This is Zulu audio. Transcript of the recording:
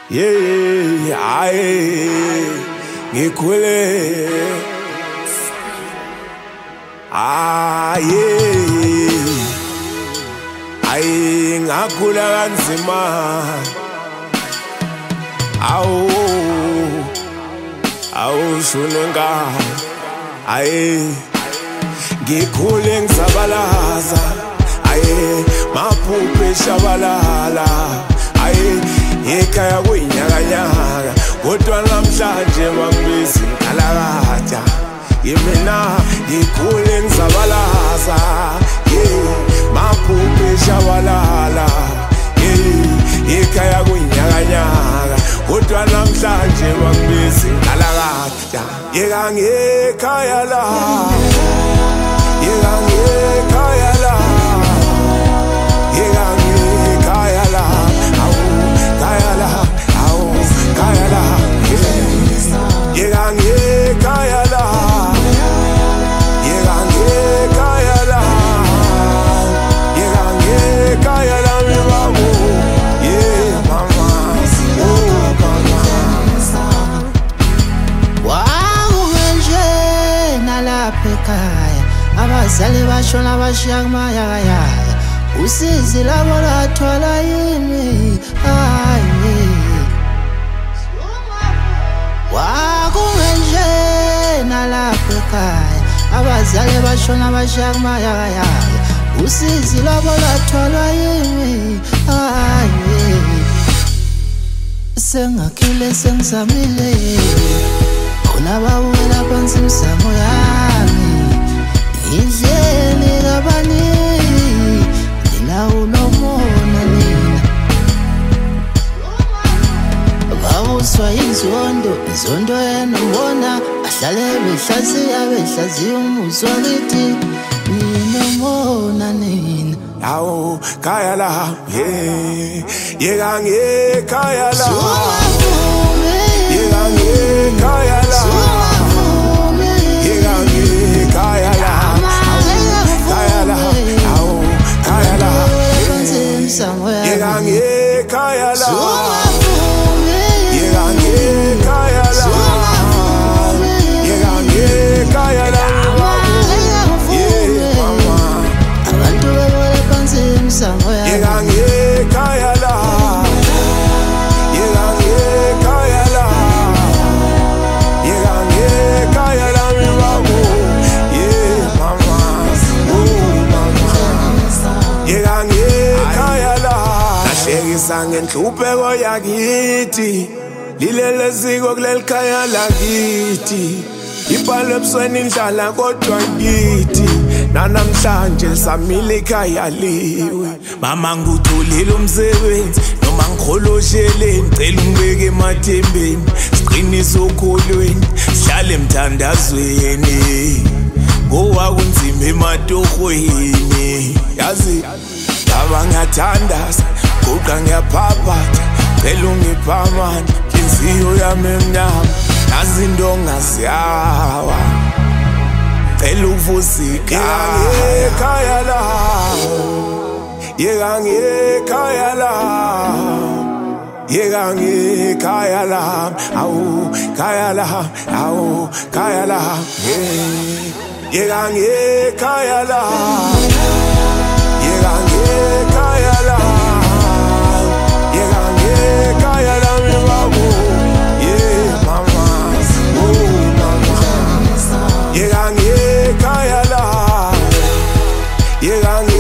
Yeah, aye, ngikhule. Aye, ngakhula kanzima. Awu shune ngaka. Aye, ngikhule ngisabalaza. Aye, maphuphe shabalala. Aye, ekhaya kuyinyakanyaka kodwa namhlanje bangibiza inkalakatha. Yimina ngikhule ngisabalaza. Maphuphe shabalala. Ekhaya kuyinyakanyaka kodwa namhlanje bangibiza inkalakatha. Yeka ngekhaya la, yeka ngekhaya la, yeka ngekhaya la. Kaya la, yeka ngekhaya la, yeka ngekhaya la, yeka ngekhaya la mi babu. Yeah mama, oh mama. Wakungenje nalapha ekhaya abazali bashona bashiya kumayakayaka, usizi labo lwathwala yini? Wakungenje nalapha ekhaya abazali bashona bashiya kumayakayaka, usizi labo lwathwala yini? Sengakhile sengisamile, khona bawela phansi imizamo yami, ngidlele kabaningi ngilawulomona nina. Babuswa inzondo, inzondo yenomona, ahlale behlaziya umuzi wakithi, ninomona nina. Awu kaya la, yeka ngekhaya la, yeka ngekhaya la, yeka ngekhaya la, kaya la, awu kaya la, yeka ngekhaya la, yeka ngekhaya la, yeka ngekhaya la. Yeka ngekhaya la, yeka ngekhaya la, yeka ngekhaya la mi babu. Yeah mama, oh mama. Yeka ngekhaya la, nahlekisa ngenhlupheko yakithi, lilele siko kuleli khaya lakithi. Ibhalo ebusweni indlala kodwa ngithi, nanamhlanje samile ekhaya liwe. Mama ngutholile umsebenzi noma ngikholosheleni, ngicela ungibeke emathembeni, siqinise okholweni, sihlale emthandazweni. Ngoba kunzima ematohweni, yazi ngaba ngiyathandaza, guqa ngiyaphaphatha, ngicela ungiphe amandla, inhliziyo yami emnyama, nazi into ongaziyawa, cela uvusa ikhaya la, yeka ngekhaya la, yeka ngekhaya la, awu khaya la, awu khaya la, yeka ngekhaya la, yeka ngekhaya la, yeka ngekhaya la mi babu. Yeah mama, oh mama. Yeka ngekhaya la, yeka